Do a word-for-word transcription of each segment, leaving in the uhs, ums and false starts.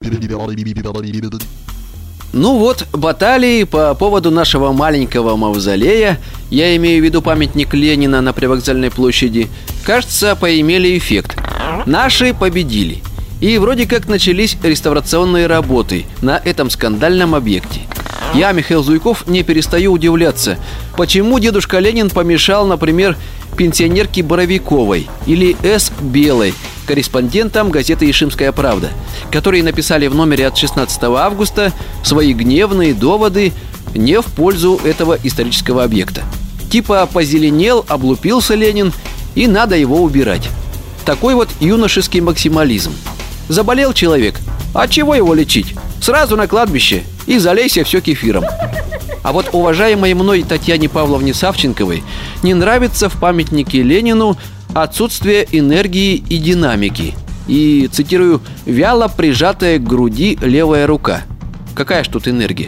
Ну вот, баталии по поводу нашего маленького мавзолея, я имею в виду памятник Ленина на Привокзальной площади, кажется, поимели эффект. Наши победили. И вроде как начались реставрационные работы на этом скандальном объекте. Я, Михаил Зуйков, не перестаю удивляться, почему дедушка Ленин помешал, например, пенсионерке Боровиковой или С. Белой, корреспондентам газеты «Ишимская правда», которые написали в номере от шестнадцатого августа свои гневные доводы не в пользу этого исторического объекта. Типа позеленел, облупился Ленин, и надо его убирать. Такой вот юношеский максимализм. Заболел человек, а чего его лечить? Сразу на кладбище и залейся все кефиром. А вот уважаемой мной Татьяне Павловне Савченковой не нравится в памятнике Ленину отсутствие энергии и динамики. И, цитирую, «вяло прижатая к груди левая рука». Какая ж тут энергия?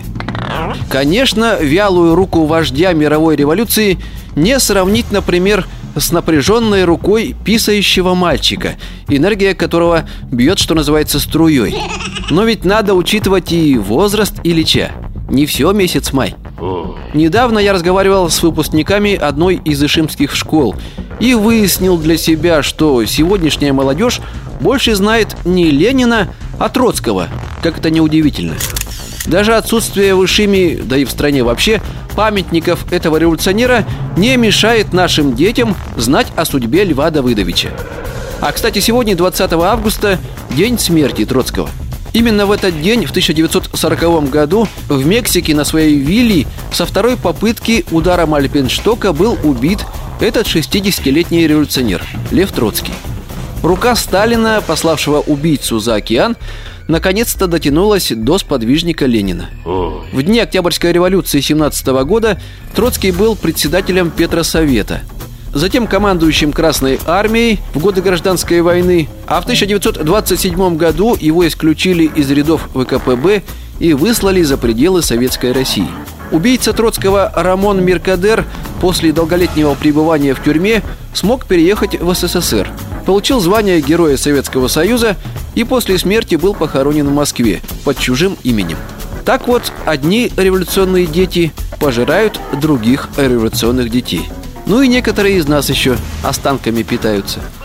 Конечно, вялую руку вождя мировой революции не сравнить, например, с напряженной рукой писающего мальчика, энергия которого бьет, что называется, струей. Но ведь надо учитывать и возраст Ильича. Не все месяц май. Недавно я разговаривал с выпускниками одной из ишимских школ и выяснил для себя, что сегодняшняя молодежь больше знает не Ленина, а Троцкого. Как это неудивительно. Даже отсутствие в Ишиме, да и в стране вообще, памятников этого революционера не мешает нашим детям знать о судьбе Льва Давыдовича. А, кстати, сегодня, двадцатого августа, день смерти Троцкого. Именно в этот день, в тысяча девятьсот сороковом году, в Мексике на своей вилле со второй попытки ударом альпинштока был убит этот шестидесятилетний революционер Лев Троцкий. Рука Сталина, пославшего убийцу за океан, наконец-то дотянулась до сподвижника Ленина. В дни Октябрьской революции семнадцатого года Троцкий был председателем Петросовета, затем командующим Красной армией в годы Гражданской войны, а в тысяча девятьсот двадцать седьмом году его исключили из рядов вэ ка пэ бэ и выслали за пределы Советской России. Убийца Троцкого Рамон Меркадер после долголетнего пребывания в тюрьме смог переехать в эс эс эс эр, получил звание Героя Советского Союза и после смерти был похоронен в Москве под чужим именем. Так вот, одни революционные дети пожирают других революционных детей. Ну и некоторые из нас еще останками питаются.